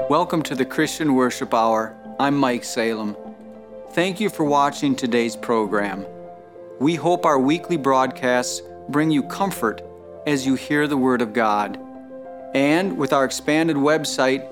Welcome to the Christian Worship Hour. I'm Mike Salem. Thank you for watching today's program. We hope our weekly broadcasts bring you comfort as you hear the Word of God. And with our expanded website,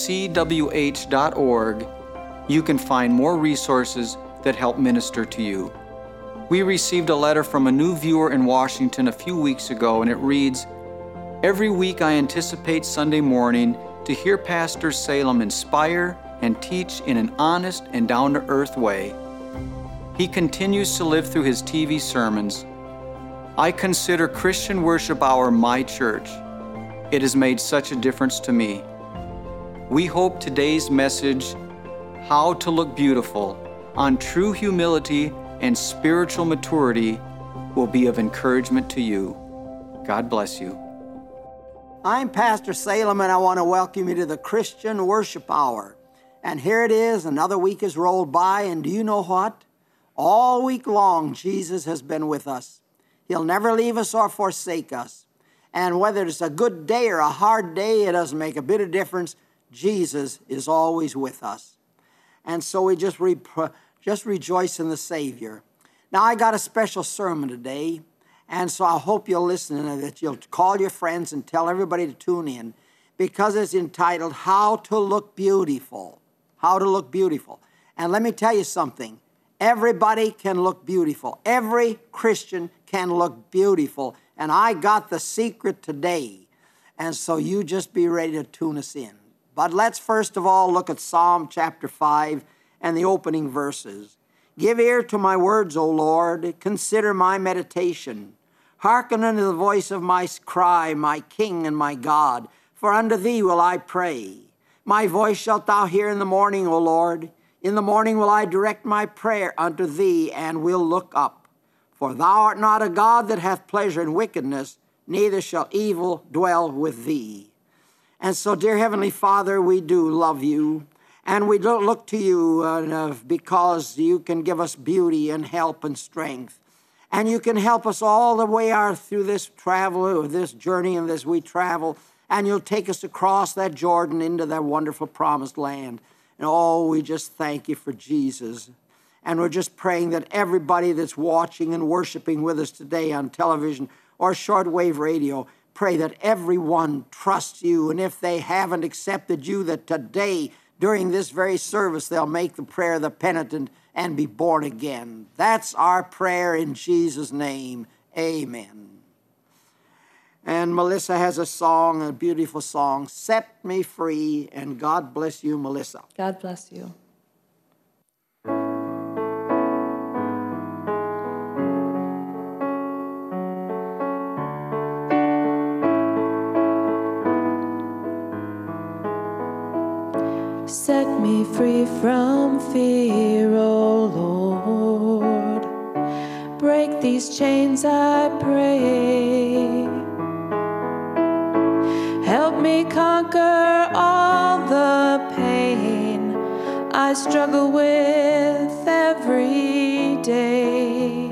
cwh.org, you can find more resources that help minister to you. We received a letter from a new viewer in Washington a few weeks ago, and it reads, "Every week I anticipate Sunday morning to hear Pastor Salem inspire and teach in an honest and down-to-earth way. He continues to live through his TV sermons. I consider Christian Worship Hour my church. It has made such a difference to me." We hope today's message, How to Look Beautiful, on true humility and spiritual maturity, will be of encouragement to you. God bless you. I'm Pastor Salem, and I want to welcome you to the Christian Worship Hour. And here it is, another week has rolled by, and do you know what? All week long, Jesus has been with us. He'll never leave us or forsake us. And whether it's a good day or a hard day, it doesn't make a bit of difference. Jesus is always with us. And so we just rejoice in the Savior. Now, I got a special sermon today. And so I hope you'll listen and that you'll call your friends and tell everybody to tune in, because it's entitled, How to Look Beautiful. How to Look Beautiful. And let me tell you something. Everybody can look beautiful. Every Christian can look beautiful. And I got the secret today. And so you just be ready to tune us in. But let's first of all look at Psalm chapter 5 and the opening verses. "Give ear to my words, O Lord. Consider my meditation. Hearken unto the voice of my cry, my King and my God, for unto thee will I pray. My voice shalt thou hear in the morning, O Lord. In the morning will I direct my prayer unto thee, and will look up. For thou art not a God that hath pleasure in wickedness, neither shall evil dwell with thee." And so, dear Heavenly Father, we do love you, and we don't look to you because you can give us beauty and help and strength. And you can help us all the way through this travel, or this journey, and as we travel. And you'll take us across that Jordan into that wonderful promised land. And oh, we just thank you for Jesus. And we're just praying that everybody that's watching and worshiping with us today on television or shortwave radio, pray that everyone trusts you. And if they haven't accepted you, that today, during this very service, they'll make the prayer of the penitent and be born again. That's our prayer in Jesus' name. Amen. And Melissa has a song, a beautiful song, "Set Me Free," and God bless you, Melissa. God bless you. Set me free from fear, O Lord. Break these chains, I pray. Help me conquer all the pain I struggle with every day.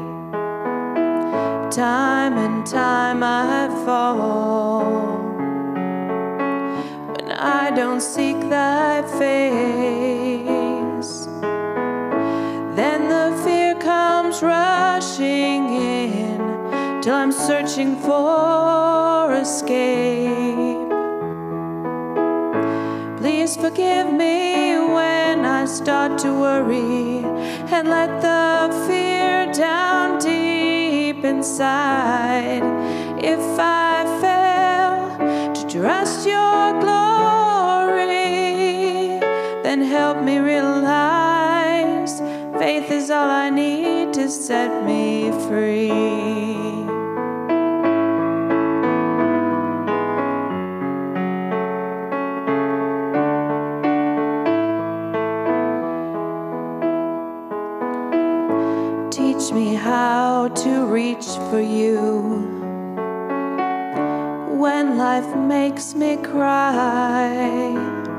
Time and time I fall when I don't seek thy face. Then the fear comes rushing in till I'm searching for escape. Please forgive me when I start to worry and let the fear down deep inside. If I fail to trust your glory, then help me realize faith is all I need to set me free. Teach me how to reach for you when life makes me cry.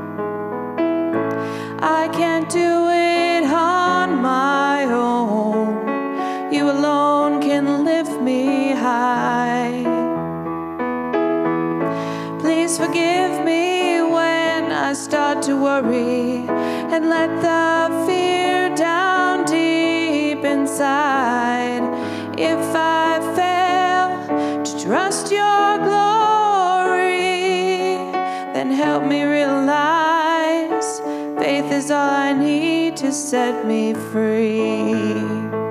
I can't do it on my own. You alone can lift me high. Please forgive me when I I start to worry and let the fear down deep inside. If I fail to trust your glory, then help me realize faith is all I need to set me free.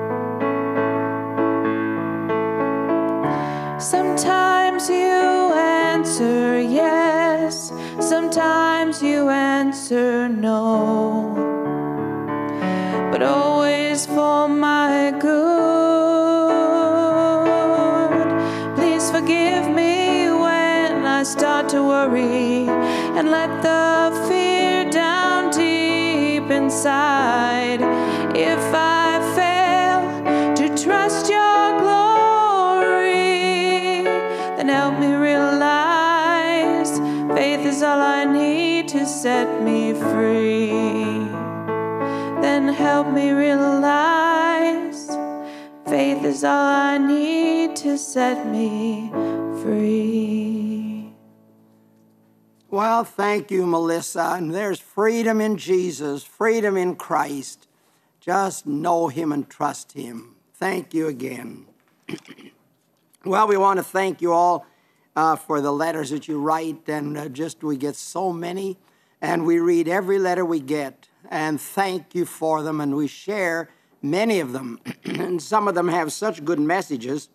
Sometimes you answer yes, sometimes you answer no, but always for my good. Please forgive me when I start to worry and let the fear down deep inside. If I fail to trust your glory, then help me realize faith is all I need to set me free. Then help me realize faith is all I need to set me free. Well, thank you, Melissa. And there's freedom in Jesus, freedom in Christ. Just know him and trust him. Thank you again. Well, we want to thank you all for the letters that you write, and we get so many, and we read every letter we get, and thank you for them, and we share many of them, and some of them have such good messages.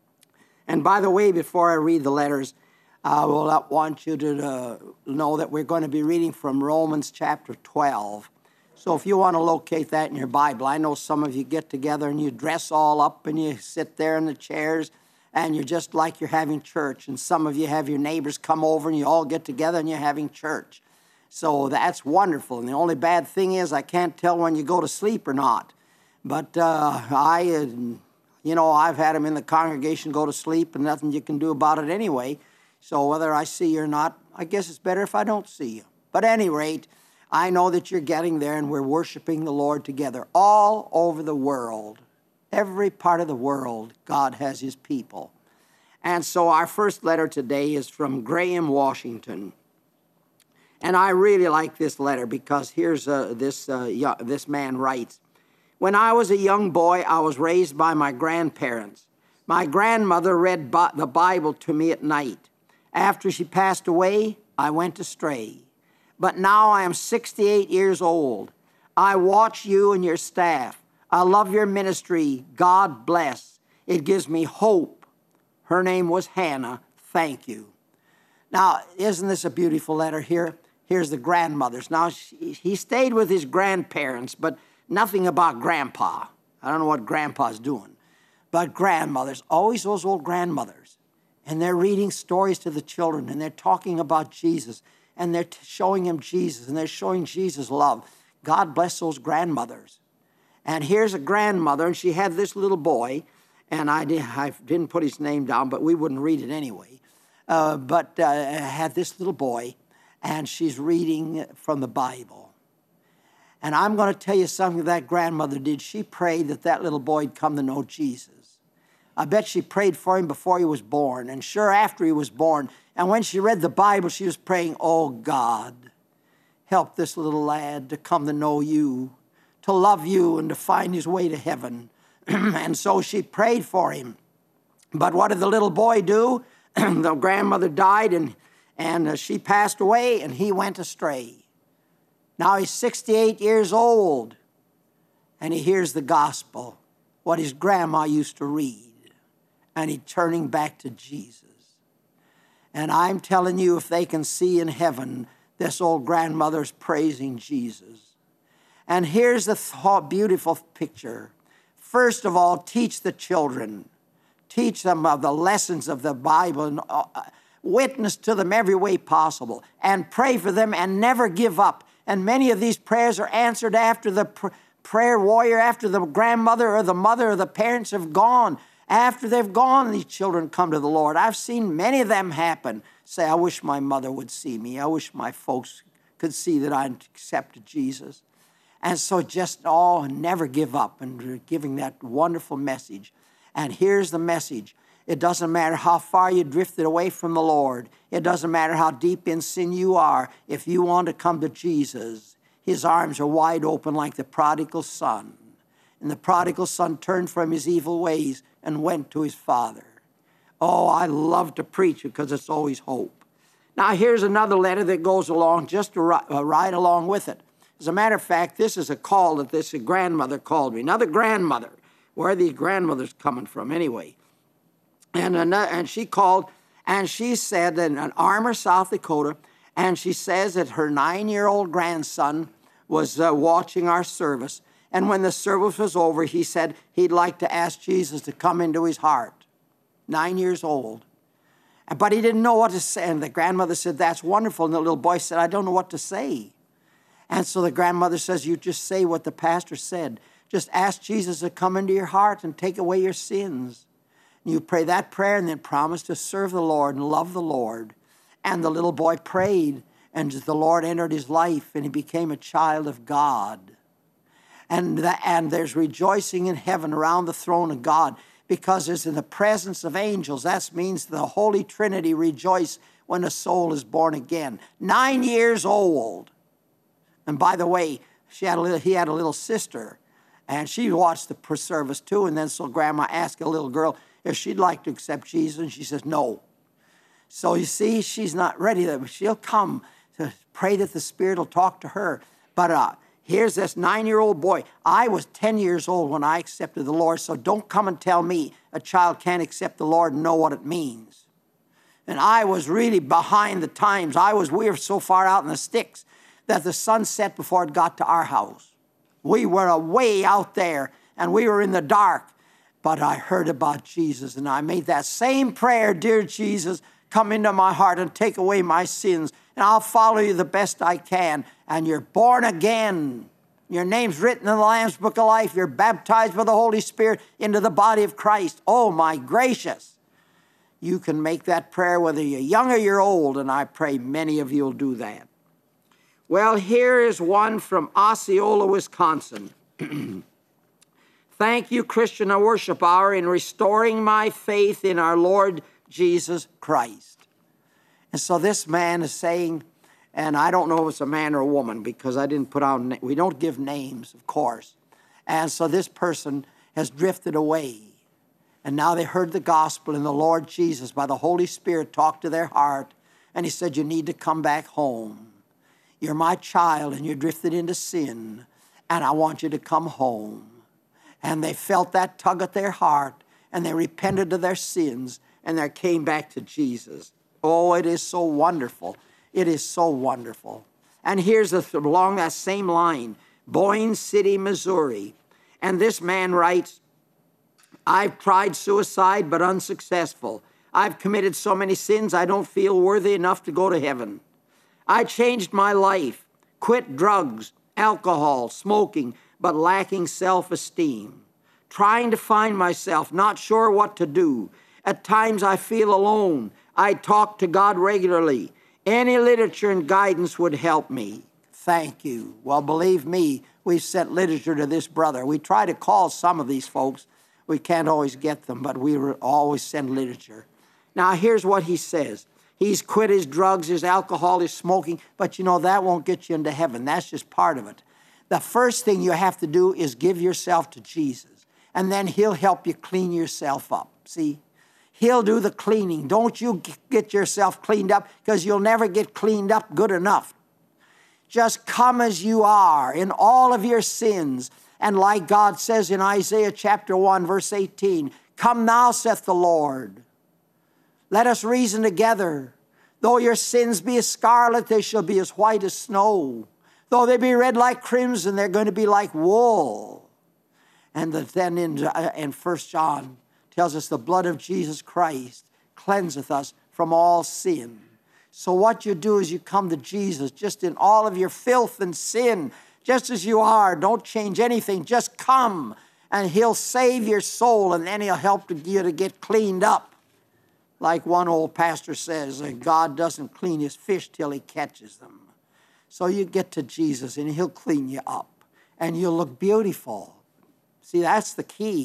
And by the way, before I read the letters, I will want you to know that we're going to be reading from Romans chapter 12. So if you want to locate that in your Bible, I know some of you get together and you dress all up and you sit there in the chairs and you're just like you're having church. And some of you have your neighbors come over and you all get together and you're having church. So that's wonderful. And the only bad thing is I can't tell when you go to sleep or not. But I've had them in the congregation go to sleep and nothing you can do about it anyway. So whether I see you or not, I guess it's better if I don't see you. But at any rate, I know that you're getting there and we're worshiping the Lord together all over the world. Every part of the world, God has his people. And so our first letter today is from Graham, Washington. And I really like this letter because here's this man writes, "When I was a young boy, I was raised by my grandparents. My grandmother read the Bible to me at night. After she passed away, I went astray. But now I am 68 years old. I watch you and your staff. I love your ministry. God bless. It gives me hope." Her name was Hannah. Thank you. Now, isn't this a beautiful letter here? Here's the grandmothers. Now, he stayed with his grandparents, but nothing about Grandpa. I don't know what Grandpa's doing. But grandmothers, always those old grandmothers. And they're reading stories to the children, and they're talking about Jesus, and they're showing him Jesus, and they're showing Jesus love. God bless those grandmothers. And here's a grandmother, and she had this little boy, and I didn't put his name down, but we wouldn't read it anyway. Had this little boy, and she's reading from the Bible. And I'm going to tell you something that grandmother did. She prayed that little boy would come to know Jesus. I bet she prayed for him before he was born, and sure after he was born. And when she read the Bible, she was praying, "Oh God, help this little lad to come to know you, to love you, and to find his way to heaven." And so she prayed for him. But what did the little boy do? The grandmother died, and she passed away, and he went astray. Now he's 68 years old, and he hears the gospel, what his grandma used to read, and he's turning back to Jesus. And I'm telling you, if they can see in heaven, this old grandmother's praising Jesus. And here's the beautiful picture. First of all, teach the children. Teach them of the lessons of the Bible and witness to them every way possible. And pray for them and never give up. And many of these prayers are answered after the prayer warrior, after the grandmother or the mother or the parents have gone. After they've gone, these children come to the Lord. I've seen many of them happen. Say, "I wish my mother would see me. I wish my folks could see that I accepted Jesus." And so just never give up and giving that wonderful message. And here's the message. It doesn't matter how far you drifted away from the Lord. It doesn't matter how deep in sin you are. If you want to come to Jesus, his arms are wide open like the prodigal son. And the prodigal son turned from his evil ways and went to his father. Oh, I love to preach because it's always hope. Now, here's another letter that goes along just to ride along with it. As a matter of fact, this is a call that this grandmother called me. Another grandmother. Where are these grandmothers coming from anyway? And she called, and she said in Armour, South Dakota, and she says that her 9-year-old grandson was watching our service. And when the service was over, he said he'd like to ask Jesus to come into his heart. 9 years old. But he didn't know what to say. And the grandmother said, that's wonderful. And the little boy said, I don't know what to say. And so the grandmother says, you just say what the pastor said. Just ask Jesus to come into your heart and take away your sins. And you pray that prayer and then promise to serve the Lord and love the Lord. And the little boy prayed, and the Lord entered his life, and he became a child of God. And there's rejoicing in heaven around the throne of God, because it's in the presence of angels. That means the Holy Trinity rejoice when a soul is born again. 9 years old. And by the way, he had a little sister, and she watched the service too. And then so Grandma asked a little girl if she'd like to accept Jesus, and she says no. So you see, she's not ready. She'll come to pray that the Spirit will talk to her. But here's this 9-year-old boy. I was 10 years old when I accepted the Lord, so don't come and tell me a child can't accept the Lord and know what it means. And I was really behind the times. We were so far out in the sticks that the sun set before it got to our house. We were way out there, and we were in the dark. But I heard about Jesus, and I made that same prayer, dear Jesus, come into my heart and take away my sins, and I'll follow you the best I can. And you're born again. Your name's written in the Lamb's Book of Life. You're baptized by the Holy Spirit into the body of Christ. Oh, my gracious. You can make that prayer whether you're young or you're old, and I pray many of you will do that. Well, here is one from Osceola, Wisconsin. Thank you, Christian Worship Hour, in restoring my faith in our Lord Jesus Christ. And so this man is saying, and I don't know if it's a man or a woman because I didn't put out, we don't give names, of course. And so this person has drifted away. And now they heard the gospel, and the Lord Jesus, by the Holy Spirit, talked to their heart. And he said, you need to come back home. You're my child, and you drifted into sin, and I want you to come home. And they felt that tug at their heart, and they repented of their sins, and they came back to Jesus. Oh, it is so wonderful. It is so wonderful. And here's along that same line, Boyne City, Missouri. And this man writes, I've tried suicide, but unsuccessful. I've committed so many sins, I don't feel worthy enough to go to heaven. I changed my life, quit drugs, alcohol, smoking, but lacking self-esteem. Trying to find myself, not sure what to do. At times I feel alone. I talk to God regularly. Any literature and guidance would help me. Thank you. Well, believe me, we've sent literature to this brother. We try to call some of these folks. We can't always get them, but we always send literature. Now, here's what he says. He's quit his drugs, his alcohol, his smoking, but you know, that won't get you into heaven. That's just part of it. The first thing you have to do is give yourself to Jesus, and then he'll help you clean yourself up. See? He'll do the cleaning. Don't you get yourself cleaned up, because you'll never get cleaned up good enough. Just come as you are in all of your sins. And like God says in Isaiah chapter 1, verse 18, come now, saith the Lord. Let us reason together. Though your sins be as scarlet, they shall be as white as snow. Though they be red like crimson, they're going to be like wool. And then in 1 John tells us the blood of Jesus Christ cleanseth us from all sin. So what you do is you come to Jesus just in all of your filth and sin, just as you are. Don't change anything. Just come, and he'll save your soul, and then he'll help you to get cleaned up. Like one old pastor says, God doesn't clean his fish till he catches them. So you get to Jesus, and he'll clean you up, and you'll look beautiful. See, that's the key.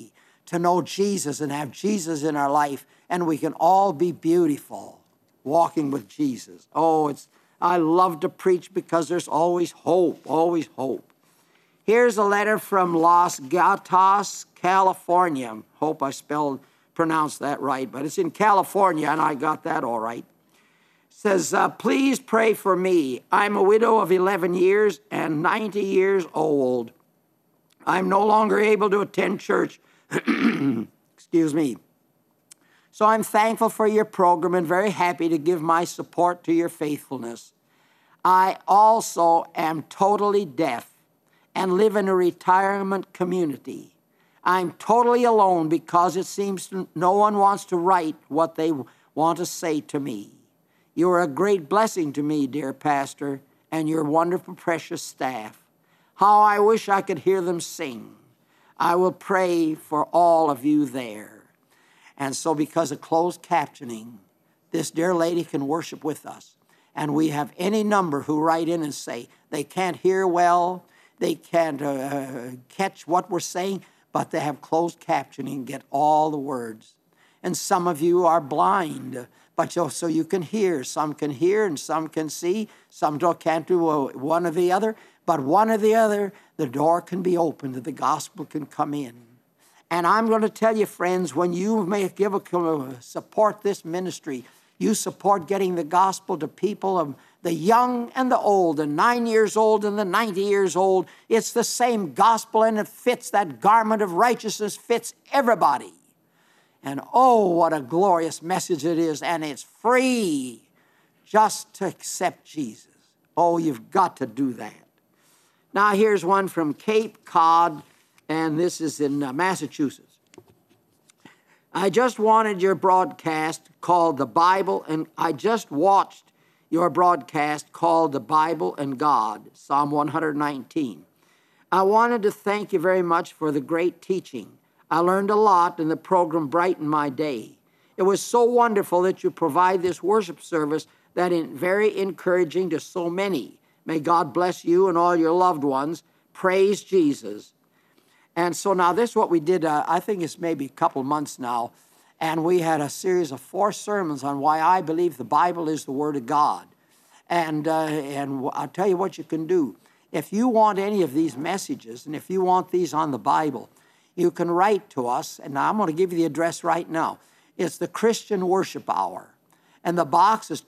to know Jesus and have Jesus in our life, and we can all be beautiful walking with Jesus. I love to preach because there's always hope, always hope. Here's a letter from Los Gatos, California. Hope I pronounced that right, but it's in California, and I got that all right. It says, please pray for me. I'm a widow of 11 years and 90 years old. I'm no longer able to attend church. Excuse me. So I'm thankful for your program and very happy to give my support to your faithfulness. I also am totally deaf and live in a retirement community. I'm totally alone because it seems no one wants to write what they want to say to me. You are a great blessing to me, dear pastor, and your wonderful, precious staff. How I wish I could hear them sing. I will pray for all of you there. And so because of closed captioning, this dear lady can worship with us. And we have any number who write in and say they can't hear well, they can't catch what we're saying, but they have closed captioning and get all the words. And some of you are blind, but so you can hear. Some can hear and some can see. Some can't do one or the other. But one or the other, the door can be opened, the gospel can come in. And I'm going to tell you, friends, when you may support this ministry, you support getting the gospel to people of the young and the old, the 9 years old and the 90 years old. It's the same gospel, and it fits. That garment of righteousness fits everybody. And oh, what a glorious message it is, and it's free just to accept Jesus. Oh, you've got to do that. Now, here's one from Cape Cod, and this is in Massachusetts. I just wanted your broadcast called The Bible, and I just watched your broadcast called The Bible and God, Psalm 119. I wanted to thank you very much for the great teaching. I learned a lot, and the program brightened my day. It was so wonderful that you provide this worship service that is very encouraging to so many. May God bless you and all your loved ones. Praise Jesus. And so now this is what we did, I think it's maybe a couple months now, and we had a series of 4 sermons on why I believe the Bible is the Word of God. And I'll tell you what you can do. If you want any of these messages, and if you want these on the Bible, you can write to us, and I'm going to give you the address right now. It's the Christian Worship Hour, and the box is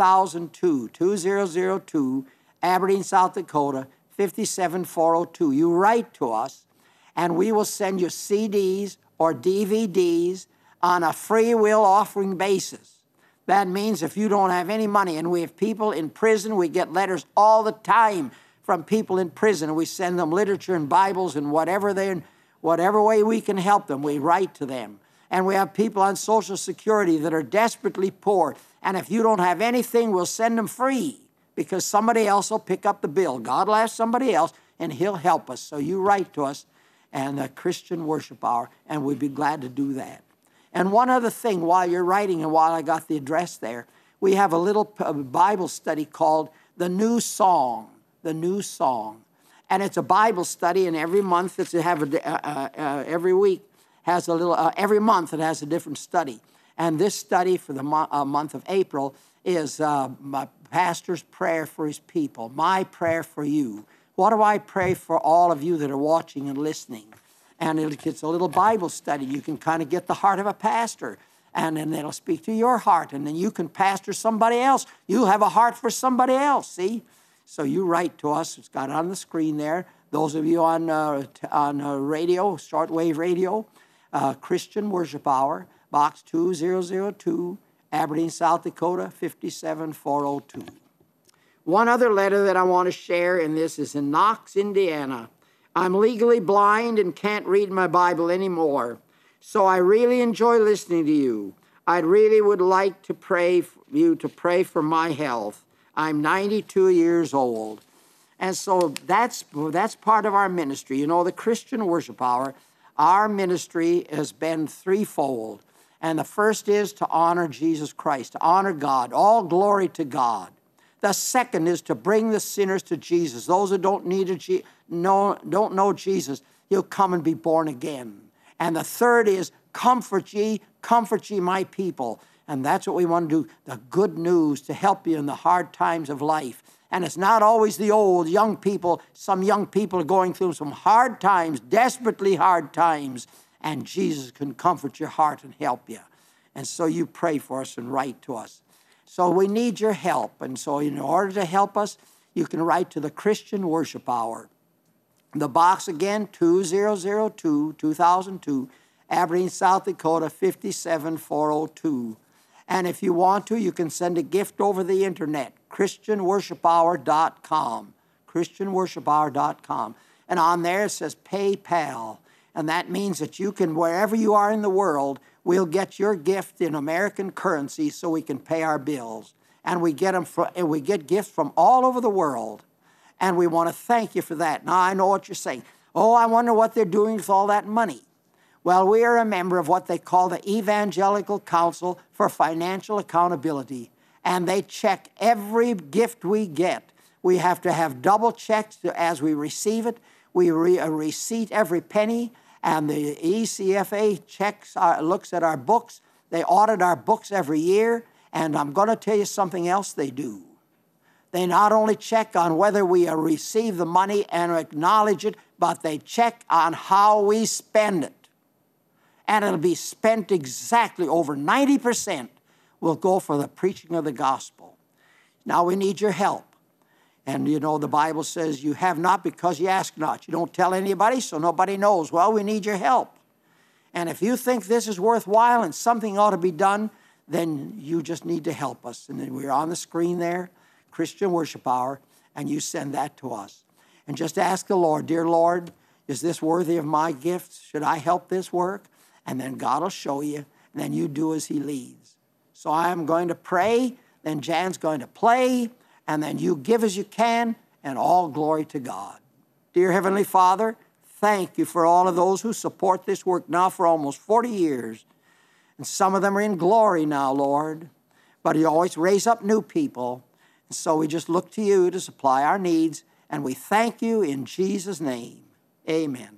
2002, Aberdeen, South Dakota, 57402. You write to us, and we will send you CDs or DVDs on a free will offering basis. That means if you don't have any money, and we have people in prison, we get letters all the time from people in prison, and we send them literature and Bibles and whatever way we can help them, we write to them. And we have people on Social Security that are desperately poor, and if you don't have anything, we'll send them free, because somebody else will pick up the bill. God will ask somebody else, and He'll help us. So you write to us, and the Christian Worship Hour, and we'd be glad to do that. And one other thing, while you're writing and while I got the address there, we have a little Bible study called The New Song. The New Song. And it's a Bible study, and every month every week has a little, every month it has a different study. And this study for the month of April is my pastor's prayer for his people, my prayer for you. What do I pray for all of you that are watching and listening? And it's a little Bible study. You can kind of get the heart of a pastor, and then it'll speak to your heart, and then you can pastor somebody else. You'll have a heart for somebody else, see? So you write to us. It's got it on the screen there. Those of you on radio, shortwave radio, Christian Worship Hour, Box 2002, Aberdeen, South Dakota, 57402. One other letter that I want to share, and this is in Knox, Indiana. I'm legally blind and can't read my Bible anymore, so I really enjoy listening to you. I really would like to pray for you to pray for my health. I'm 92 years old. And so that's part of our ministry. You know, the Christian Worship Hour, our ministry has been threefold. And the first is to honor Jesus Christ, to honor God, all glory to God. The second is to bring the sinners to Jesus. Those who don't know Jesus, He'll come and be born again. And the third is, comfort ye my people. And that's what we want to do, the good news to help you in the hard times of life. And it's not always the old young people. Some young people are going through some hard times, desperately hard times, and Jesus can comfort your heart and help you. And so you pray for us and write to us. So we need your help. And so in order to help us, you can write to the Christian Worship Hour. The box again, 2002, 2002, Aberdeen, South Dakota, 57402. And if you want to, you can send a gift over the internet, ChristianWorshipHour.com, ChristianWorshipHour.com. And on there it says PayPal. And that means that you can, wherever you are in the world, we'll get your gift in American currency so we can pay our bills. And we get gifts from all over the world. And we want to thank you for that. Now, I know what you're saying. Oh, I wonder what they're doing with all that money. Well, we are a member of what they call the Evangelical Council for Financial Accountability. And they check every gift we get. We have to have double checks as we receive it. We receipt every penny. And the ECFA looks at our books. They audit our books every year. And I'm going to tell you something else they do. They not only check on whether we receive the money and acknowledge it, but they check on how we spend it. And it'll be spent exactly over 90% will go for the preaching of the gospel. Now we need your help. And you know, the Bible says you have not because you ask not. You don't tell anybody, so nobody knows. Well, we need your help. And if you think this is worthwhile and something ought to be done, then you just need to help us. And then we're on the screen there, Christian Worship Hour, and you send that to us. And just ask the Lord, dear Lord, is this worthy of my gifts? Should I help this work? And then God will show you, and then you do as he leads. So I'm going to pray, then Jan's going to play, and then you give as you can, and all glory to God. Dear Heavenly Father, thank you for all of those who support this work now for almost 40 years. And some of them are in glory now, Lord. But you always raise up new people. And so we just look to you to supply our needs, and we thank you in Jesus' name. Amen.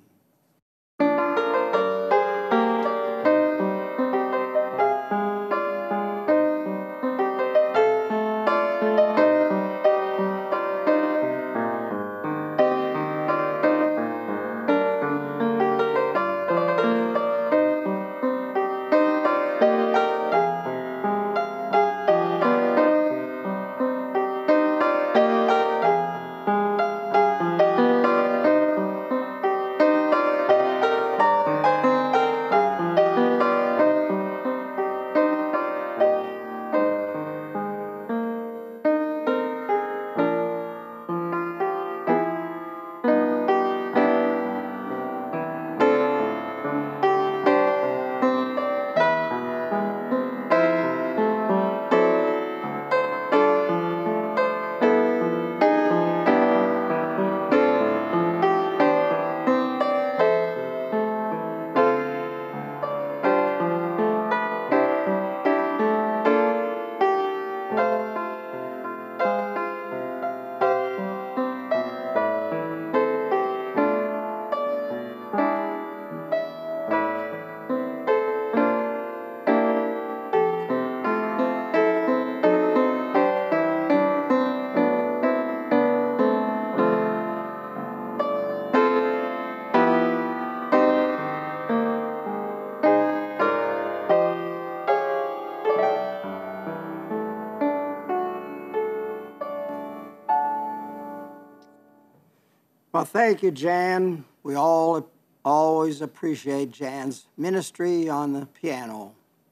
Well, thank you, Jan. We all always appreciate Jan's ministry on the piano.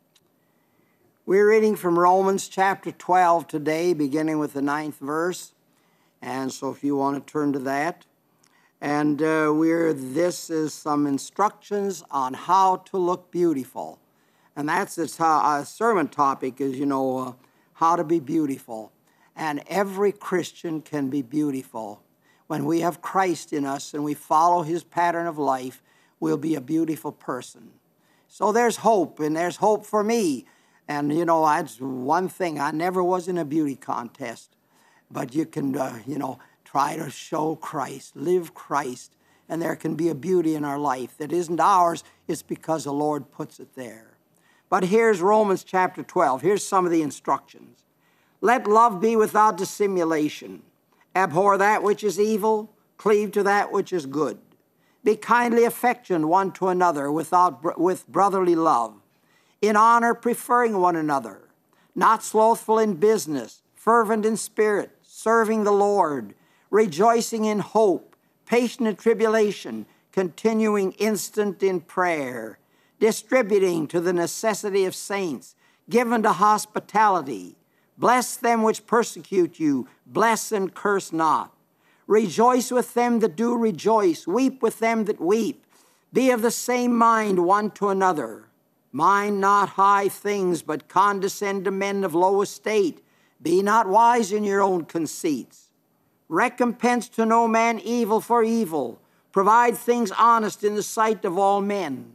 We're reading from Romans chapter 12 today, beginning with the 9th verse. And so if you want to turn to that. And this is some instructions on how to look beautiful. And that's how our sermon topic is, how to be beautiful. And every Christian can be beautiful. When we have Christ in us and we follow his pattern of life, we'll be a beautiful person. So there's hope, and there's hope for me. And, that's one thing. I never was in a beauty contest. But you can, try to show Christ, live Christ, and there can be a beauty in our life that isn't ours. It's because the Lord puts it there. But here's Romans chapter 12. Here's some of the instructions. Let love be without dissimulation. Abhor that which is evil. Cleave to that which is good. Be kindly affectioned one to another with brotherly love. In honor, preferring one another. Not slothful in business. Fervent in spirit. Serving the Lord. Rejoicing in hope. Patient in tribulation. Continuing instant in prayer. Distributing to the necessity of saints, given to hospitality. Bless them which persecute you, bless and curse not. Rejoice with them that do rejoice, weep with them that weep. Be of the same mind one to another. Mind not high things, but condescend to men of low estate. Be not wise in your own conceits. Recompense to no man evil for evil. Provide things honest in the sight of all men.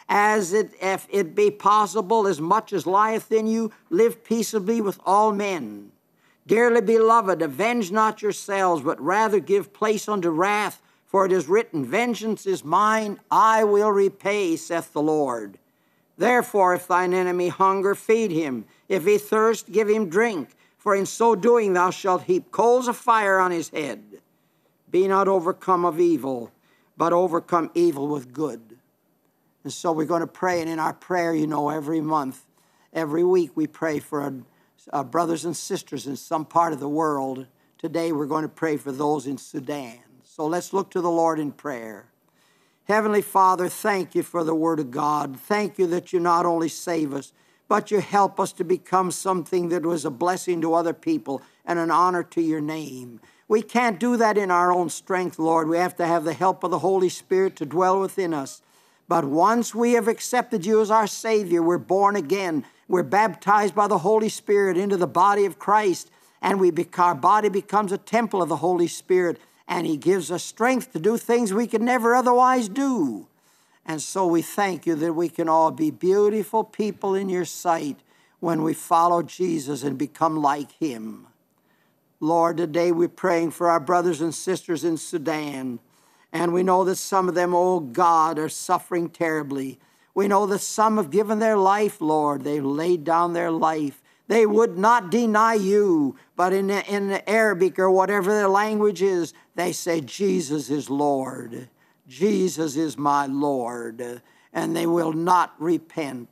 As if it be possible, as much as lieth in you, live peaceably with all men. Dearly beloved, avenge not yourselves, but rather give place unto wrath, for it is written, Vengeance is mine, I will repay, saith the Lord. Therefore, if thine enemy hunger, feed him. If he thirst, give him drink, for in so doing thou shalt heap coals of fire on his head. Be not overcome of evil, but overcome evil with good. And so we're going to pray, and in our prayer, every month, every week, we pray for our brothers and sisters in some part of the world. Today, we're going to pray for those in Sudan. So let's look to the Lord in prayer. Heavenly Father, thank you for the Word of God. Thank you that you not only save us, but you help us to become something that was a blessing to other people and an honor to your name. We can't do that in our own strength, Lord. We have to have the help of the Holy Spirit to dwell within us. But once we have accepted you as our Savior, we're born again. We're baptized by the Holy Spirit into the body of Christ, and our body becomes a temple of the Holy Spirit, and he gives us strength to do things we could never otherwise do. And so we thank you that we can all be beautiful people in your sight when we follow Jesus and become like him. Lord, today we're praying for our brothers and sisters in Sudan. And we know that some of them, oh God, are suffering terribly. We know that some have given their life, Lord. They've laid down their life. They would not deny you, but in Arabic or whatever their language is, they say, Jesus is Lord. Jesus is my Lord. And they will not repent,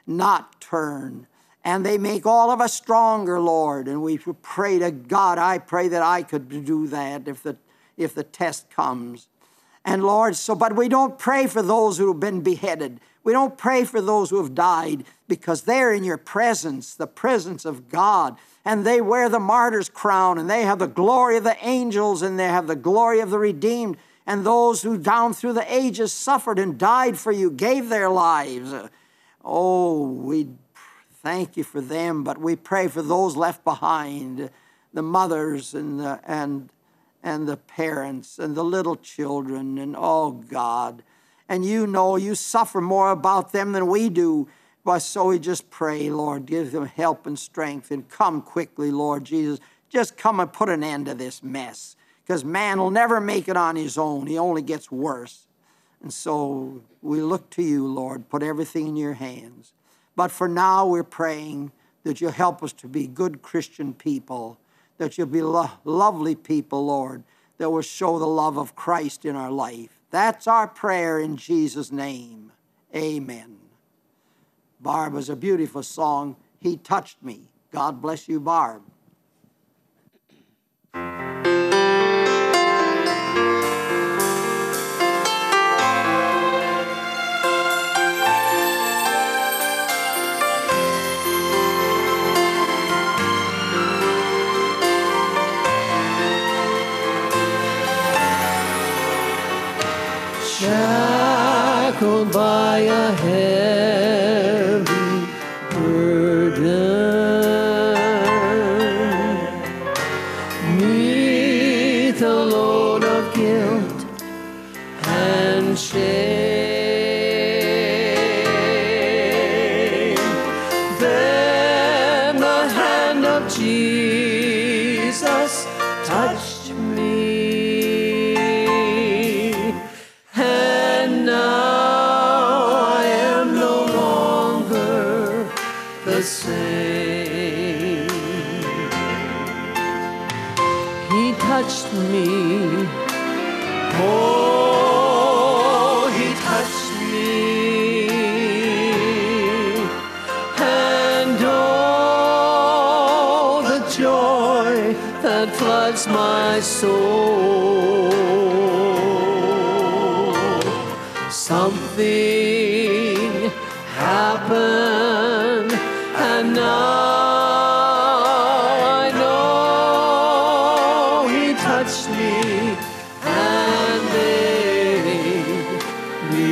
not turn. And they make all of us stronger, Lord. And we pray to God. I pray that I could do that if the test comes. And Lord, but we don't pray for those who have been beheaded. We don't pray for those who have died because they're in your presence, the presence of God. And they wear the martyr's crown, and they have the glory of the angels, and they have the glory of the redeemed. And those who down through the ages suffered and died for you, gave their lives. Oh, we thank you for them, but we pray for those left behind, the mothers and the parents and the little children, and oh God. And you suffer more about them than we do. But so we just pray, Lord, give them help and strength, and come quickly, Lord Jesus. Just come and put an end to this mess, because man will never make it on his own. He only gets worse. And so we look to you, Lord. Put everything in your hands. But for now, we're praying that you'll help us to be good Christian people, that you'll be lovely people, Lord, that will show the love of Christ in our life. That's our prayer in Jesus' name. Amen. Barb was a beautiful song. He touched me. God bless you, Barb. Shackled by a heavy burden, meet a load of guilt and shame. Then the hand of Jesus touched me. He touched me. Oh, He touched me. And oh, the joy that floods my soul. Something happened, and now I know He touched me and made me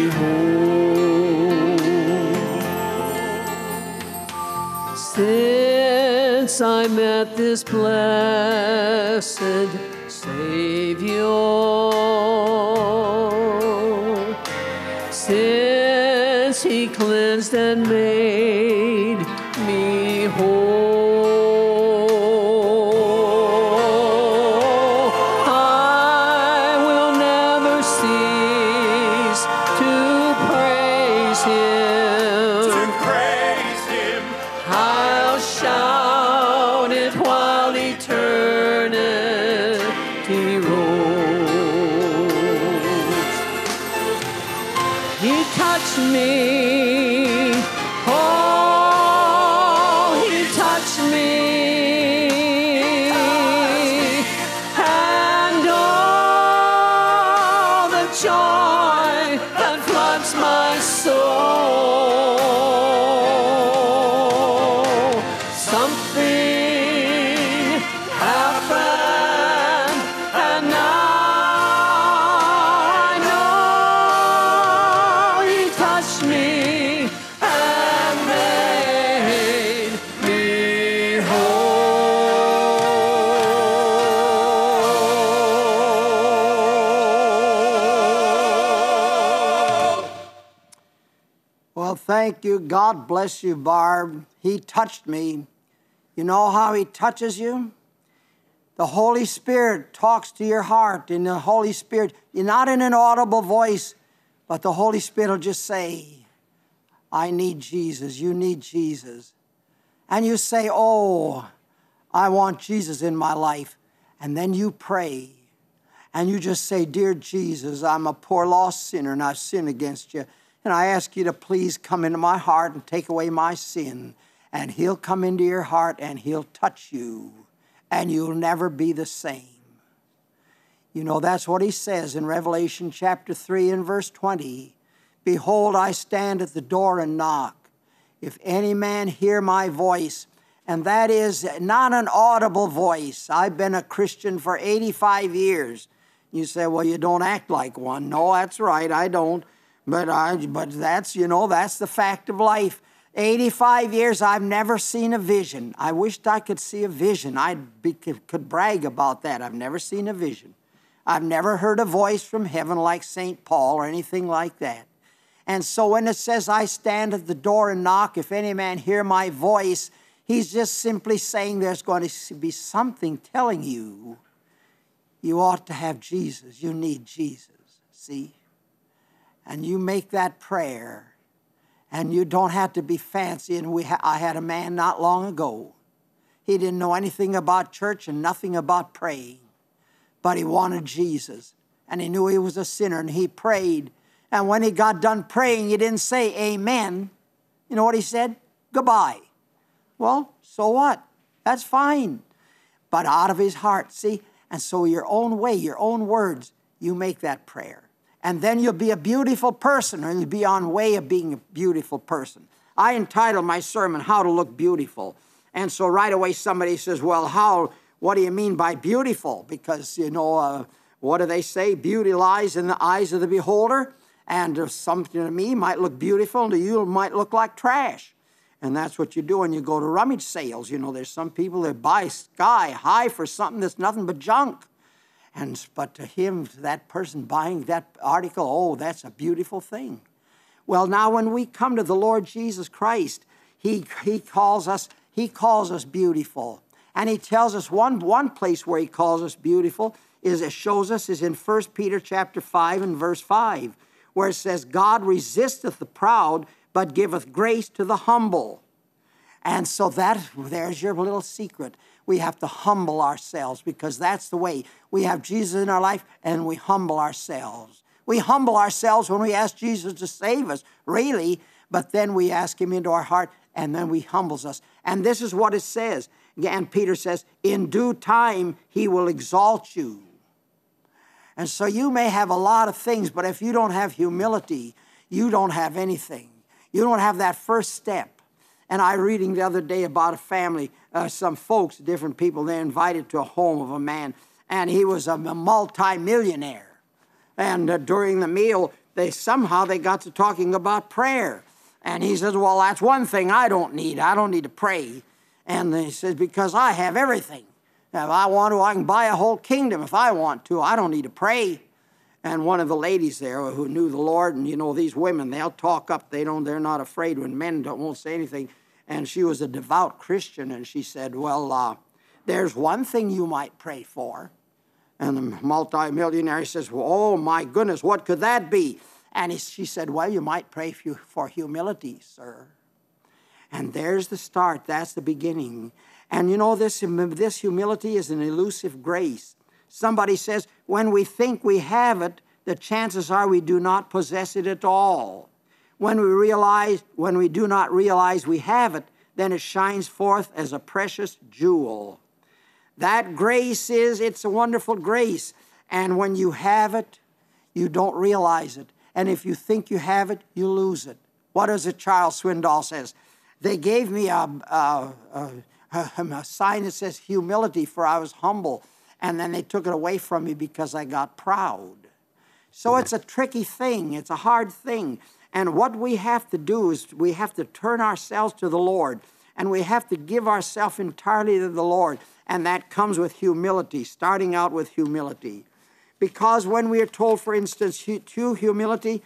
whole. Since I met this blessed Savior, since He cleansed and made me whole, I will never cease to praise Him. I'll shout it while eternity rolls. He touched me. Oh, He touched me. And oh, the joy that floods my soul. Something happened, and now I know He touched me and made me whole. Well, thank you. God bless you, Barb. He touched me. You know how He touches you? The Holy Spirit talks to your heart. In the Holy Spirit, you're not in an audible voice, but the Holy Spirit will just say, I need Jesus. You need Jesus. And you say, oh, I want Jesus in my life. And then you pray. And you just say, dear Jesus, I'm a poor lost sinner and I've sinned against you. And I ask you to please come into my heart and take away my sin. And He'll come into your heart and He'll touch you. And you'll never be the same. You know, that's what He says in Revelation chapter 3 and verse 20. Behold, I stand at the door and knock. If any man hear my voice, and that is not an audible voice. I've been a Christian for 85 years. You say, well, you don't act like one. No, that's right, I don't. But that's, you know, that's the fact of life. 85 years, I've never seen a vision. I wished I could see a vision. Could brag about that. I've never seen a vision. I've never heard a voice from heaven like St. Paul or anything like that. And so when it says, I stand at the door and knock, if any man hear my voice, He's just simply saying there's going to be something telling you, you ought to have Jesus. You need Jesus, see? And you make that prayer, and you don't have to be fancy. And I had a man not long ago. He didn't know anything about church and nothing about praying, but he wanted Jesus, and he knew he was a sinner, and he prayed. And when he got done praying, he didn't say amen. You know what he said? Goodbye. Well, so what? That's fine. But out of his heart, see? And so your own way, your own words, you make that prayer. And then you'll be a beautiful person, or you'll be on way of being a beautiful person. I entitled my sermon, How to Look Beautiful. And so right away somebody says, well, what do you mean by beautiful? Because, you know, what do they say? Beauty lies in the eyes of the beholder. And something to me might look beautiful, and to you it might look like trash. And that's what you do when you go to rummage sales. You know, there's some people that buy sky high for something that's nothing but junk. But to him, that person buying that article, oh, that's a beautiful thing. Well, now when we come to the Lord Jesus Christ, He calls us beautiful. And He tells us one place where He calls us beautiful is in 1 Peter chapter 5 and verse 5, where it says, God resisteth the proud, but giveth grace to the humble. And so there's your little secret. We have to humble ourselves, because that's the way. We have Jesus in our life, and we humble ourselves. We humble ourselves when we ask Jesus to save us, really, but then we ask him into our heart, and then he humbles us. And this is what it says. And Peter says, in due time, he will exalt you. And so you may have a lot of things, but if you don't have humility, you don't have anything. You don't have that first step. And I reading the other day about a family, some folks, different people, they're invited to a home of a man, and he was a multi-millionaire. And during the meal, they got to talking about prayer. And he says, well, that's one thing I don't need. I don't need to pray. And he says, because I have everything. If I want to, I can buy a whole kingdom if I want to. I don't need to pray. And one of the ladies there who knew the Lord, and you know, these women, they'll talk up. They're not afraid when men won't say anything. And she was a devout Christian, and she said, well, there's one thing you might pray for. And the multimillionaire says, well, oh, my goodness, what could that be? And she said, well, you might pray for humility, sir. And there's the start. That's the beginning. And you know, this humility is an elusive grace. Somebody says, when we think we have it, the chances are we do not possess it at all. When we do not realize we have it, then it shines forth as a precious jewel. That grace it's a wonderful grace. And when you have it, you don't realize it. And if you think you have it, you lose it. What is it Charles Swindoll says? They gave me a sign that says humility, for I was humble. And then they took it away from me because I got proud. So it's a tricky thing. It's a hard thing. And what we have to do is we have to turn ourselves to the Lord. And we have to give ourselves entirely to the Lord. And that comes with humility, starting out with humility. Because when we are told, for instance, true humility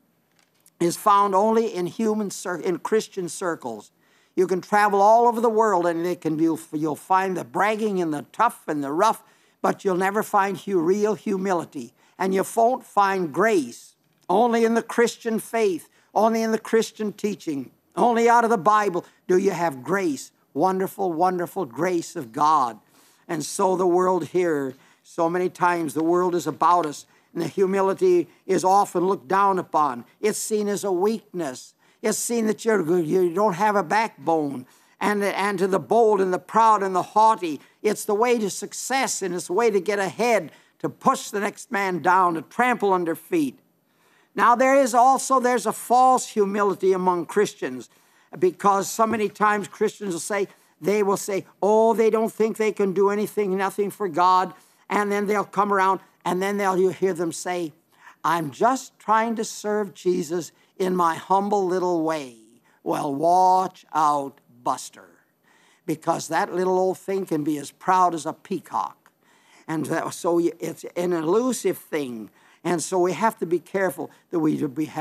is found only in Christian circles. You can travel all over the world, and you'll find the bragging and the tough and the rough, but you'll never find real humility. And you won't find grace only in the Christian faith, only in the Christian teaching. Only out of the Bible do you have grace, wonderful, wonderful grace of God. And so the world here, so many times the world is about us, and the humility is often looked down upon. It's seen as a weakness. It's seen that you don't have a backbone. And to the bold and the proud and the haughty, it's the way to success, and it's the way to get ahead, to push the next man down, to trample under feet. Now there's a false humility among Christians, because so many times Christians will say, oh, they don't think they can do anything, nothing for God. And then they'll come around, and then you'll hear them say, I'm just trying to serve Jesus in my humble little way. Well, watch out, Buster, because that little old thing can be as proud as a peacock. And so it's an elusive thing. And so we have to be careful that we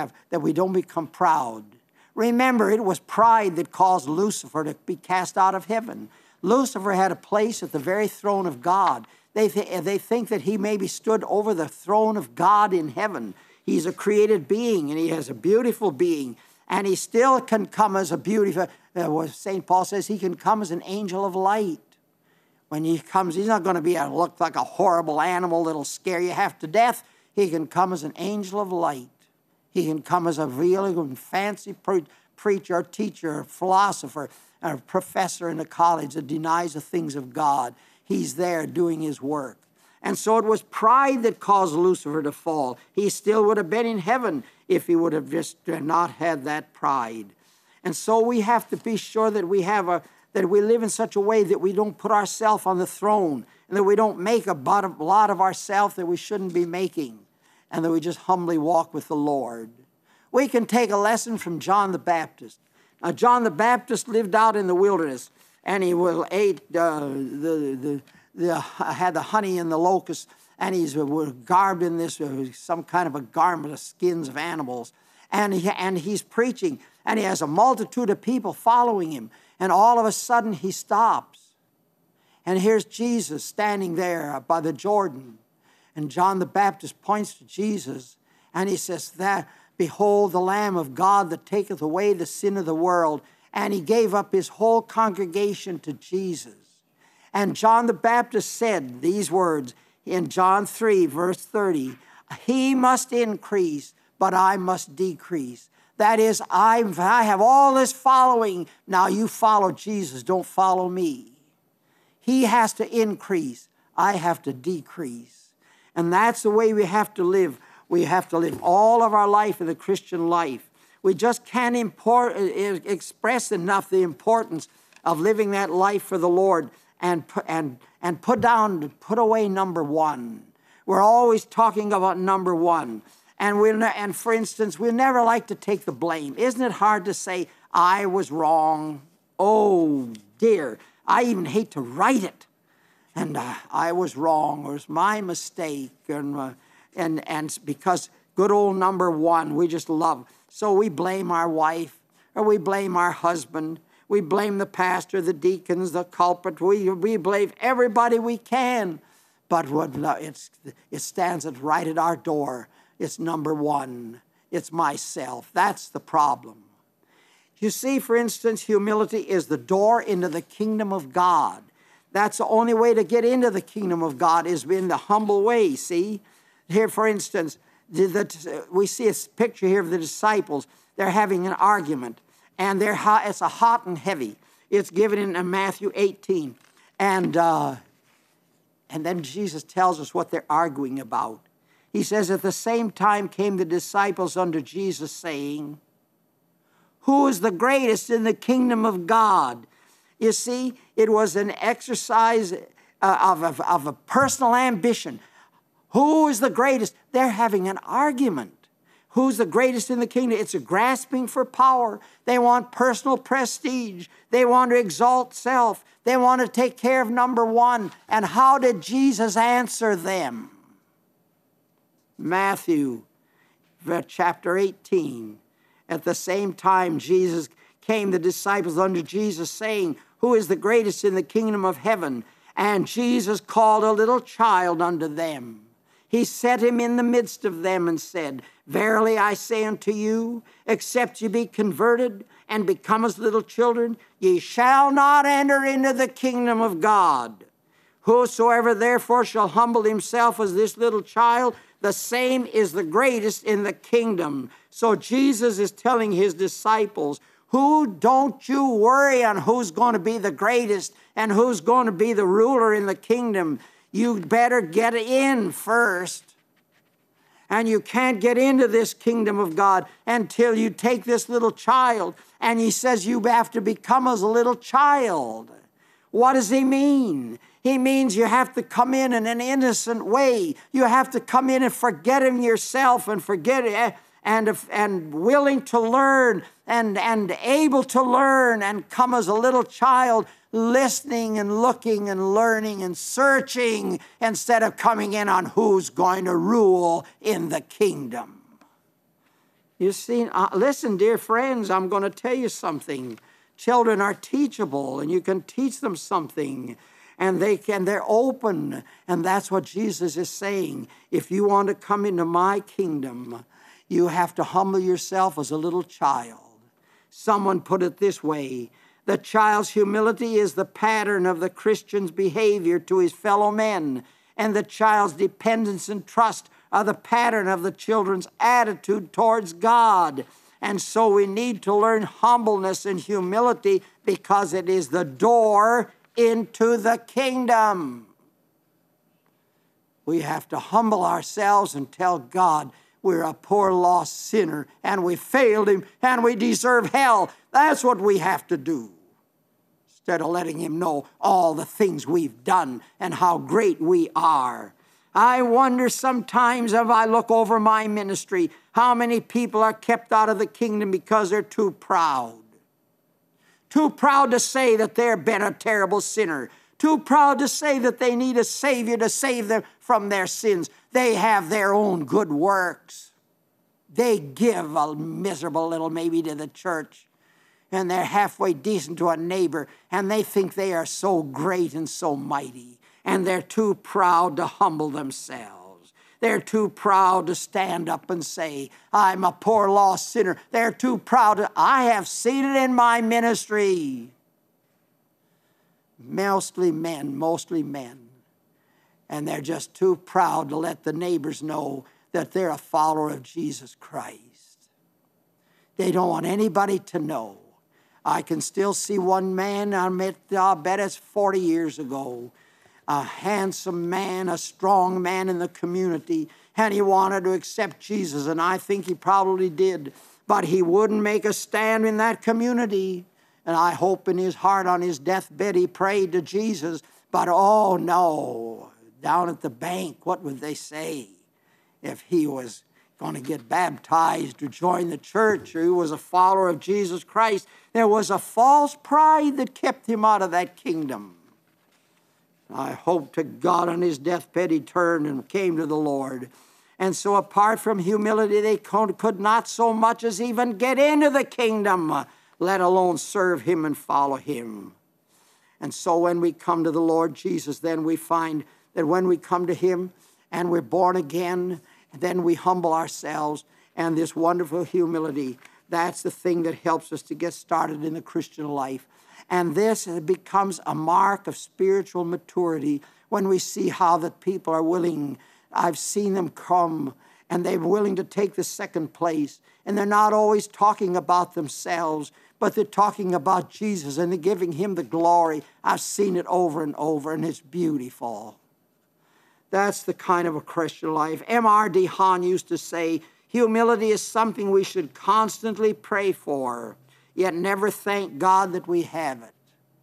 don't become proud. Remember, it was pride that caused Lucifer to be cast out of heaven. Lucifer had a place at the very throne of God. They think that he maybe stood over the throne of God in heaven. He's a created being, and he is a beautiful being. And he still can come as a beautiful, St. Paul says, he can come as an angel of light. When he comes, he's not going to look like a horrible animal that'll scare you half to death. He can come as an angel of light. He can come as a really fancy preacher, teacher, philosopher, a professor in a college that denies the things of God. He's there doing his work. And so it was pride that caused Lucifer to fall. He still would have been in heaven if he would have just not had that pride. And so we have to be sure that we live in such a way that we don't put ourselves on the throne, and that we don't make a lot of ourselves that we shouldn't be making, and that we just humbly walk with the Lord. We can take a lesson from John the Baptist. Now, John the Baptist lived out in the wilderness, and he ate had the honey and the locusts, and he's garbed in this some kind of a garment of skins of animals, and he's preaching, and he has a multitude of people following him, and all of a sudden he stops, and here's Jesus standing there by the Jordan, and John the Baptist points to Jesus, and he says, "Behold the Lamb of God that taketh away the sin of the world," and he gave up his whole congregation to Jesus. And John the Baptist said these words in John 3, verse 30, he must increase, but I must decrease. That is, I have all this following. Now you follow Jesus, don't follow me. He has to increase. I have to decrease. And that's the way we have to live. We have to live all of our life in the Christian life. We just can't express enough the importance of living that life for the Lord and put away number one. We're always talking about number one. And for instance, we never like to take the blame. Isn't it hard to say, I was wrong? Oh, dear. I even hate to write it. And I was wrong. It was my mistake. And because good old number one, we just love. So we blame our wife, or we blame our husband. We blame the pastor, the deacons, the culprit. We blame everybody we can. But it stands right at our door. It's number one. It's myself. That's the problem. You see, for instance, humility is the door into the kingdom of God. That's the only way to get into the kingdom of God is in the humble way, see? Here, for instance, we see a picture here of the disciples. They're having an argument, and it's a hot and heavy. It's given in Matthew 18. And then Jesus tells us what they're arguing about. He says, at the same time came the disciples unto Jesus, saying, who is the greatest in the kingdom of God? You see, it was an exercise of a personal ambition. Who is the greatest? They're having an argument. Who's the greatest in the kingdom? It's a grasping for power. They want personal prestige. They want to exalt self. They want to take care of number one. And how did Jesus answer them? Matthew chapter 18. At the same time, Jesus came the disciples unto Jesus, saying, who is the greatest in the kingdom of heaven? And Jesus called a little child unto them. He set him in the midst of them and said, verily I say unto you, except ye be converted and become as little children, ye shall not enter into the kingdom of God. Whosoever therefore shall humble himself as this little child, the same is the greatest in the kingdom. So Jesus is telling his disciples, don't you worry on who's going to be the greatest and who's going to be the ruler in the kingdom. You better get in first. And you can't get into this kingdom of God until you take this little child. And he says you have to become as a little child. What does he mean? He means you have to come in an innocent way. You have to come in and forgetting yourself and and willing to learn and able to learn and come as a little child, listening and looking and learning and searching instead of coming in on who's going to rule in the kingdom. You see, listen, dear friends, I'm going to tell you something. Children are teachable, and you can teach them something, and they're open, and that's what Jesus is saying. If you want to come into my kingdom, you have to humble yourself as a little child. Someone put it this way: the child's humility is the pattern of the Christian's behavior to his fellow men, and the child's dependence and trust are the pattern of the children's attitude towards God. And so we need to learn humbleness and humility because it is the door into the kingdom. We have to humble ourselves and tell God we're a poor lost sinner and we failed him and we deserve hell. That's what we have to do. Instead of letting him know all the things we've done and how great we are. I wonder sometimes if I look over my ministry, how many people are kept out of the kingdom because they're too proud. Too proud to say that they've been a terrible sinner. Too proud to say that they need a Savior to save them from their sins. They have their own good works. They give a miserable little maybe to the church. And they're halfway decent to a neighbor. And they think they are so great and so mighty. And they're too proud to humble themselves. They're too proud to stand up and say, I'm a poor lost sinner. They're too proud. I have seen it in my ministry. mostly men. And they're just too proud to let the neighbors know that they're a follower of Jesus Christ. They don't want anybody to know. I can still see one man I met, I'll bet it's 40 years ago, a handsome man, a strong man in the community, and he wanted to accept Jesus, and I think he probably did, but he wouldn't make a stand in that community. And I hope in his heart on his deathbed he prayed to Jesus, but oh no, down at the bank, what would they say if he was going to get baptized or join the church, or he was a follower of Jesus Christ? There was a false pride that kept him out of that kingdom. I hope to God on his deathbed he turned and came to the Lord. And so apart from humility, they could not so much as even get into the kingdom, let alone serve him and follow him. And so when we come to the Lord Jesus, then we find that when we come to him and we're born again, then we humble ourselves, and this wonderful humility, that's the thing that helps us to get started in the Christian life. And this becomes a mark of spiritual maturity when we see how that people are willing. I've seen them come, and they're willing to take the second place. And they're not always talking about themselves, but they're talking about Jesus, and they're giving him the glory. I've seen it over and over, and it's beautiful. That's the kind of a Christian life. M.R.D. Hahn used to say, humility is something we should constantly pray for, yet never thank God that we have it.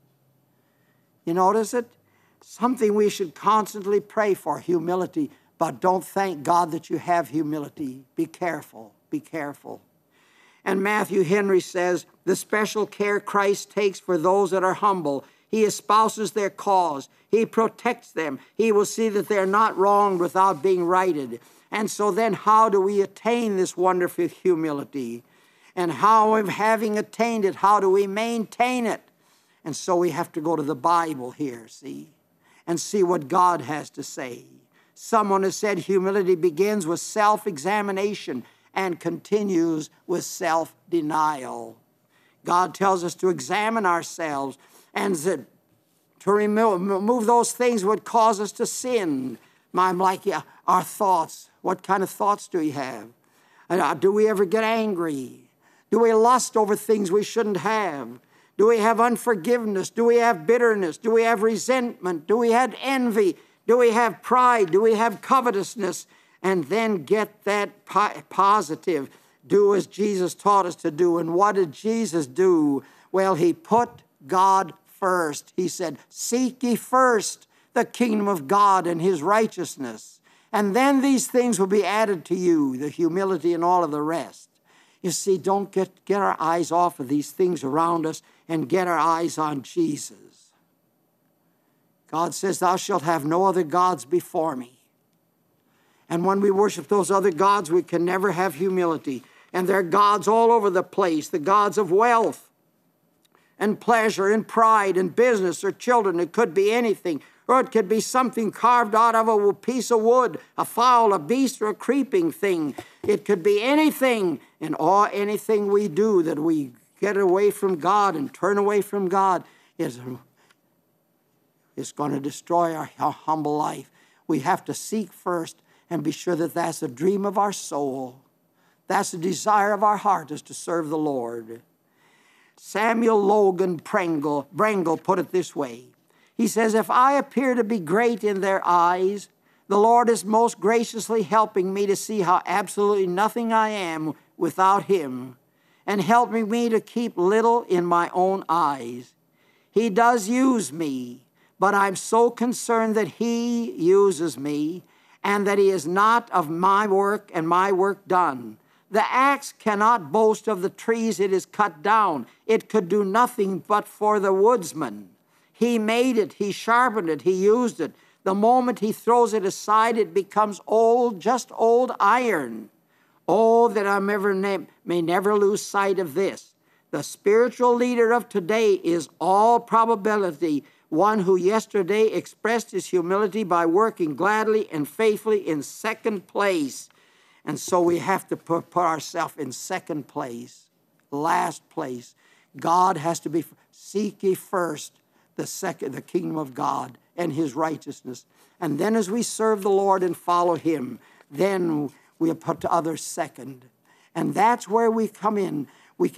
You notice it? Something we should constantly pray for, humility, but don't thank God that you have humility. Be careful, be careful. And Matthew Henry says, the special care Christ takes for those that are humble, he espouses their cause. He protects them. He will see that they're not wronged without being righted. And so then how do we attain this wonderful humility? And how, having attained it, how do we maintain it? And so we have to go to the Bible here, see, and see what God has to say. Someone has said humility begins with self-examination and continues with self-denial. God tells us to examine ourselves and to remove those things that would cause us to sin. Like our thoughts. What kind of thoughts do we have? Do we ever get angry? Do we lust over things we shouldn't have? Do we have unforgiveness? Do we have bitterness? Do we have resentment? Do we have envy? Do we have pride? Do we have covetousness? And then get that positive. Do as Jesus taught us to do. And what did Jesus do? Well, he put God first. He said, seek ye first the kingdom of God and his righteousness. And then these things will be added to you, the humility and all of the rest. You see, don't get our eyes off of these things around us and get our eyes on Jesus. God says, thou shalt have no other gods before me. And when we worship those other gods, we can never have humility. And there are gods all over the place, the gods of wealth and pleasure and pride and business or children. It could be anything. Or it could be something carved out of a piece of wood, a fowl, a beast, or a creeping thing. It could be anything. And anything we do that we get away from God and turn away from God is going to destroy our humble life. We have to seek first and be sure that that's the dream of our soul. That's the desire of our heart, is to serve the Lord. Samuel Logan Brengle put it this way. He says, if I appear to be great in their eyes, the Lord is most graciously helping me to see how absolutely nothing I am without him, and helping me to keep little in my own eyes. He does use me, but I'm so concerned that he uses me, and that he is not of my work and my work done. The axe cannot boast of the trees it is cut down. It could do nothing but for the woodsman. He made it, he sharpened it, he used it. The moment he throws it aside, it becomes old, just old iron. Oh, that I may never lose sight of this. The spiritual leader of today is all probability one who yesterday expressed his humility by working gladly and faithfully in second place. And so we have to put ourselves in second place, last place. God has to be, seek ye first the kingdom of God and his righteousness. And then as we serve the Lord and follow him, then we put others second. And that's where we come in. We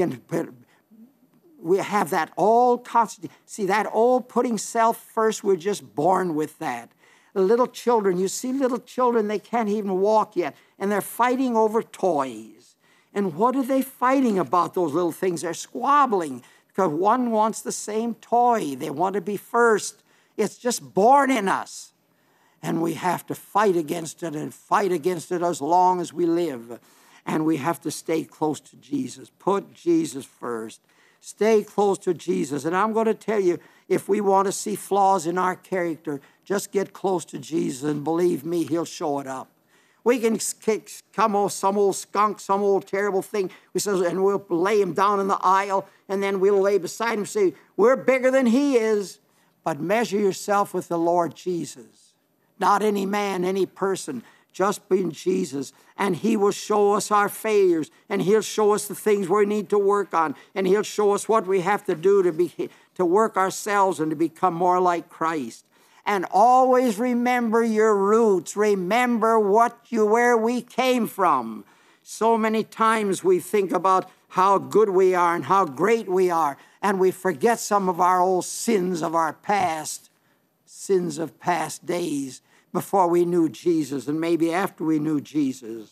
have that all constant. See, that old putting self first, we're just born with that. Little children, you see little children, they can't even walk yet, and they're fighting over toys. And what are they fighting about, those little things? They're squabbling because one wants the same toy. They want to be first. It's just born in us. And we have to fight against it and fight against it as long as we live. And we have to stay close to Jesus. Put Jesus first. Stay close to Jesus. And I'm going to tell you, if we want to see flaws in our character, just get close to Jesus, and believe me, he'll show it up. We can come some old skunk, some old terrible thing, and we'll lay him down in the aisle, and then we'll lay beside him and say, we're bigger than he is. But measure yourself with the Lord Jesus. Not any man, any person. Just being Jesus, and he will show us our failures, and he'll show us the things we need to work on, and he'll show us what we have to do to work ourselves and to become more like Christ. And always remember your roots. Remember where we came from. So many times we think about how good we are and how great we are, and we forget some of our old sins of our past, sins of past days, before we knew Jesus, and maybe after we knew Jesus.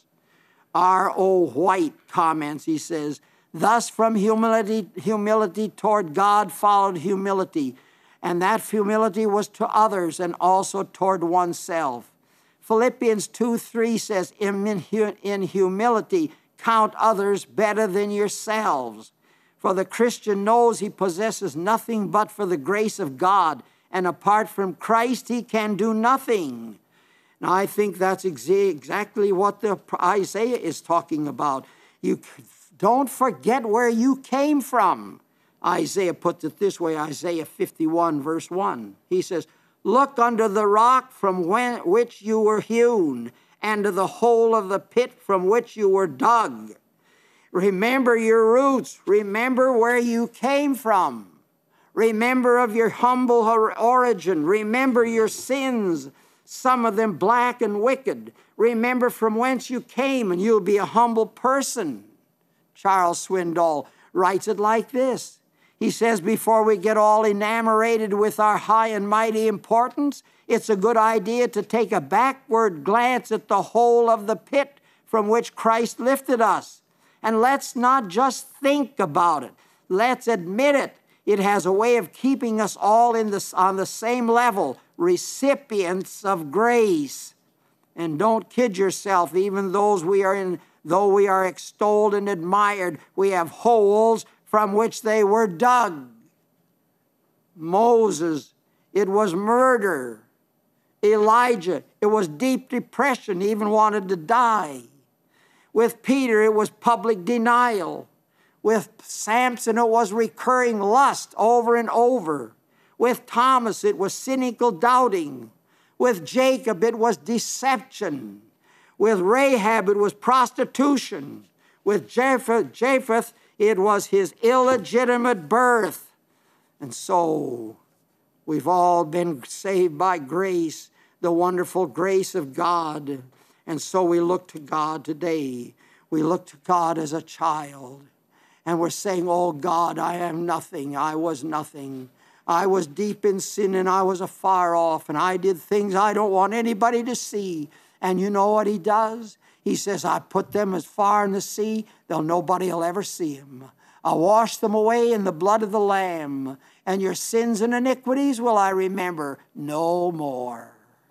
R.O. White comments, he says, thus from humility toward God followed humility, and that humility was to others and also toward oneself. Philippians 2:3 says, in humility count others better than yourselves. For the Christian knows he possesses nothing but for the grace of God, and apart from Christ, he can do nothing. Now, I think that's exactly what Isaiah is talking about. You don't forget where you came from. Isaiah puts it this way, Isaiah 51, verse 1. He says, look under the rock from which you were hewn, and to the hole of the pit from which you were dug. Remember your roots. Remember where you came from. Remember of your humble origin. Remember your sins, some of them black and wicked. Remember from whence you came, and you'll be a humble person. Charles Swindoll writes it like this. He says, before we get all enamored with our high and mighty importance, it's a good idea to take a backward glance at the hole of the pit from which Christ lifted us. And let's not just think about it. Let's admit it. It has a way of keeping us all on the same level, recipients of grace. And don't kid yourself, even though we are extolled and admired, we have holes from which they were dug. Moses, it was murder. Elijah, it was deep depression, he even wanted to die. With Peter, it was public denial. With Samson, it was recurring lust over and over. With Thomas, it was cynical doubting. With Jacob, it was deception. With Rahab, it was prostitution. With Japheth, it was his illegitimate birth. And so, we've all been saved by grace, the wonderful grace of God. And so we look to God today. We look to God as a child. And we're saying, oh God, I am nothing. I was nothing. I was deep in sin and I was afar off. And I did things I don't want anybody to see. And you know what he does? He says, I put them as far in the sea, nobody will ever see them. I'll wash them away in the blood of the Lamb. And your sins and iniquities will I remember no more.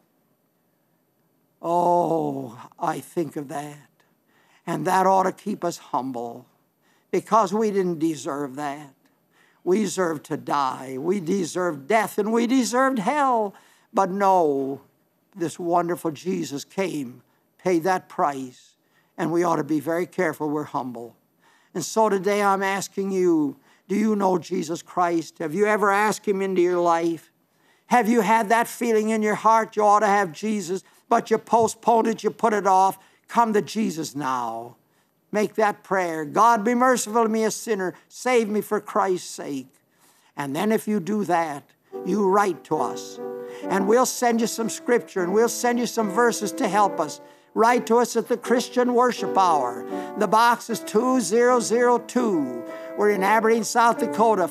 Oh, I think of that. And that ought to keep us humble. Because we didn't deserve that. We deserved to die. We deserved death and we deserved hell. But no, this wonderful Jesus came, paid that price, and we ought to be very careful we're humble. And so today I'm asking you, do you know Jesus Christ? Have you ever asked him into your life? Have you had that feeling in your heart you ought to have Jesus, but you postponed it, you put it off? Come to Jesus now. Make that prayer. God, be merciful to me, a sinner. Save me for Christ's sake. And then if you do that, you write to us. And we'll send you some scripture, and we'll send you some verses to help us. Write to us at the Christian Worship Hour. The box is 2002. We're in Aberdeen, South Dakota,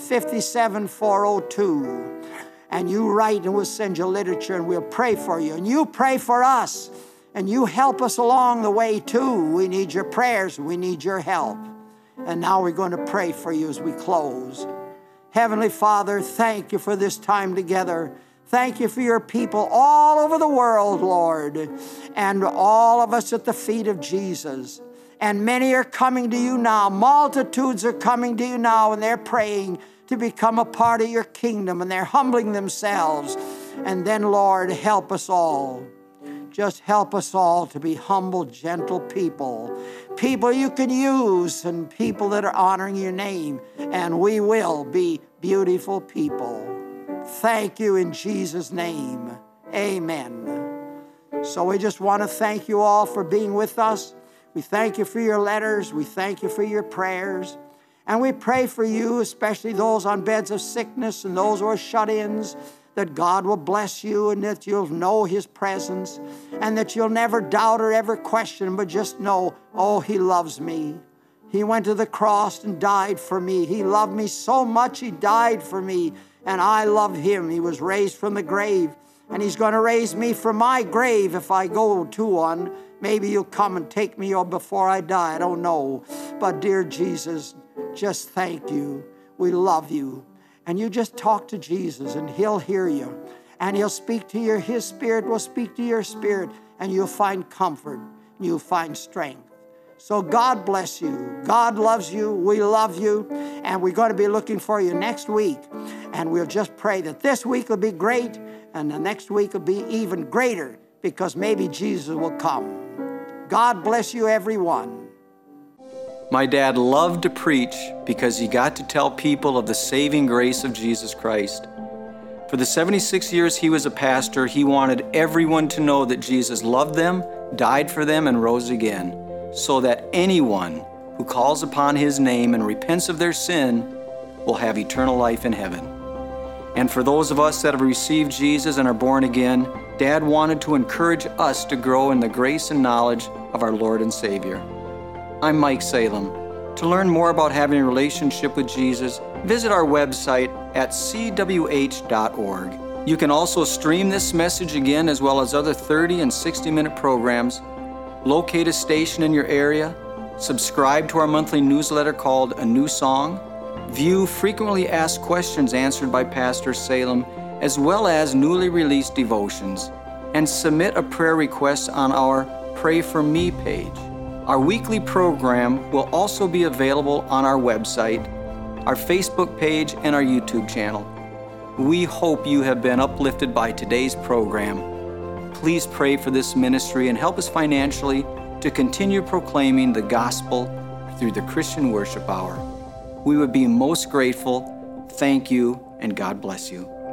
57402. And you write, and we'll send you literature, and we'll pray for you. And you pray for us, and you help us along the way too. We need your prayers. We need your help. And now we're going to pray for you as we close. Heavenly Father, thank you for this time together. Thank you for your people all over the world, Lord, and all of us at the feet of Jesus. And many are coming to you now. Multitudes are coming to you now, and they're praying to become a part of your kingdom, and they're humbling themselves. And then, Lord, help us all. Just help us all to be humble, gentle people. People you can use, and people that are honoring your name. And we will be beautiful people. Thank you in Jesus' name. Amen. So we just want to thank you all for being with us. We thank you for your letters. We thank you for your prayers. And we pray for you, especially those on beds of sickness and those who are shut-ins, that God will bless you and that you'll know His presence and that you'll never doubt or ever question, but just know, oh, He loves me. He went to the cross and died for me. He loved me so much, He died for me. And I love Him. He was raised from the grave. And He's going to raise me from my grave if I go to one. Maybe you'll come and take me before I die. I don't know. But dear Jesus, just thank you. We love you. And you just talk to Jesus and He'll hear you. And He'll speak to you. His Spirit will speak to your spirit. And you'll find comfort. And you'll find strength. So God bless you. God loves you. We love you. And we're going to be looking for you next week. And we'll just pray that this week will be great and the next week will be even greater because maybe Jesus will come. God bless you, everyone. My dad loved to preach because he got to tell people of the saving grace of Jesus Christ. For the 76 years he was a pastor, he wanted everyone to know that Jesus loved them, died for them, and rose again, so that anyone who calls upon His name and repents of their sin will have eternal life in heaven. And for those of us that have received Jesus and are born again, Dad wanted to encourage us to grow in the grace and knowledge of our Lord and Savior. I'm Mike Salem. To learn more about having a relationship with Jesus, visit our website at cwh.org. You can also stream this message again as well as other 30 and 60-minute programs. Locate a station in your area, subscribe to our monthly newsletter called A New Song, view frequently asked questions answered by Pastor Salem, as well as newly released devotions, and submit a prayer request on our Pray For Me page. Our weekly program will also be available on our website, our Facebook page, and our YouTube channel. We hope you have been uplifted by today's program. Please pray for this ministry and help us financially to continue proclaiming the gospel through the Christian Worship Hour. We would be most grateful. Thank you, and God bless you.